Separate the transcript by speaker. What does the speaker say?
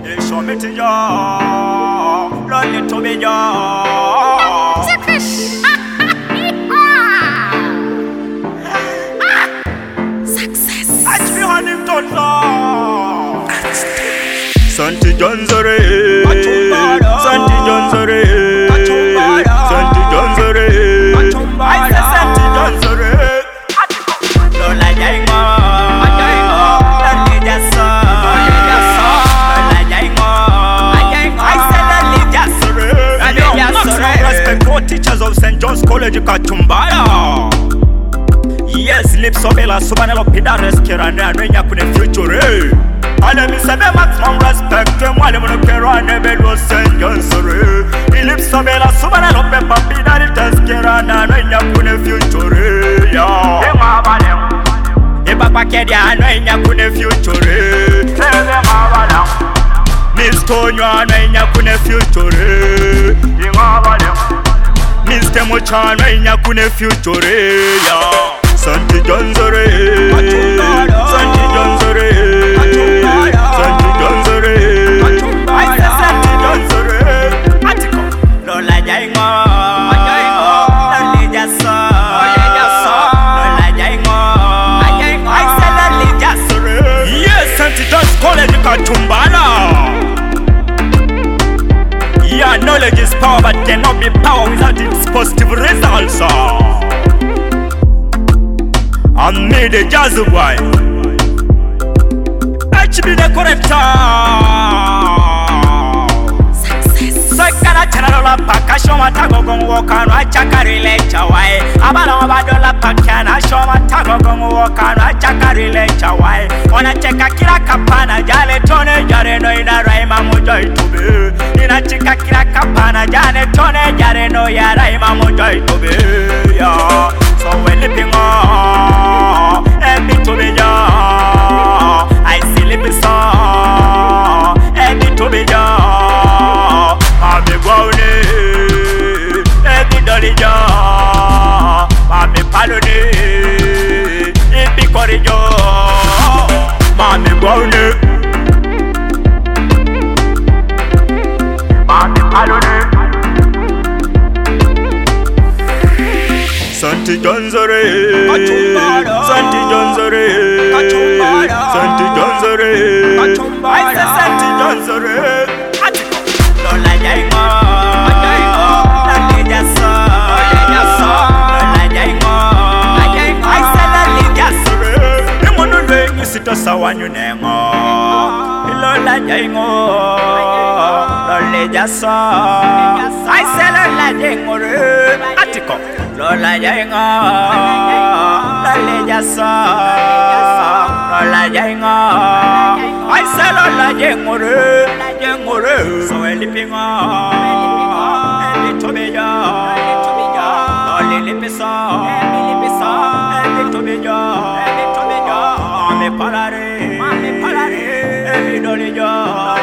Speaker 1: show me to you, run it to me, yo.
Speaker 2: Success.
Speaker 1: I be on him don't know. Santi Johnzore, Santi Johnzore, Santi Johnzore, I say Santi Johnzore. Lola Jaingo, Lola Jasso, Lola Jaingo, I say Lola Jassore. Respect for teachers of St. John's College Kachumbara. Yes, lips of Ela Subanelo Pida Rescurane and Renya Kune Future. And me say maximum respect to one of the Kerane Bedo St. John's. Lips of Ela Subanelo Peppa Pida Rescurane and Renya Kune Future. Papa Kedia and Renya Kune Future. Miss Tonyo and Renya Kune Future. Mr. Mochan Renya Kune Future. Santi Johnzore, Santi Johnzore, Santi Johnzore, I say Santi Johnzore. Atiko, Lola Jaingo, Lola Jasso, Lola Jaingo, I say Lola Jassore. Yes, St. John's College Kachumbara. Yeah, knowledge is power, but cannot be power without its positive results. I'm made a jazz boy. HB the corrector.
Speaker 2: Success.
Speaker 1: Sakara Chanala Pakashoma Tago Gon walk on Chakari lecture. Why? Abana Badola Pakana Shoma Tago Gon walk on Chakari lecture. Why? Wanna check a kira kapana Jale Tone Jareno in a Raima Mujoi to be. In a chica kira kapana Jane Tone Jareno ya Raima Mujoi to be. So we're living on. To be yo, I see live so. Every to be yo, I'm a brownie. Every dolly yo, I'm a palone. Every corridor, I'm a brownie. I'm a palone. Santi Johnzore, Santi Johnzore, Santi Johnzore, I say Santi Johnzore. Lola Jaingo, Lola Jasso, Lola Jaingo, I say Lola Jassore. Emono le nisito sawanyu nengo. Lola Jaingo, Lola Jasso, I say Lola Jaingo. Atiko. Lola Jaingo, Lola Jasso, Lola Jaingo, I say Lola Jaingo, so eliping on, and to be yo, Lola Lipiso, and to be yo, I'm a palare, every dolly yo.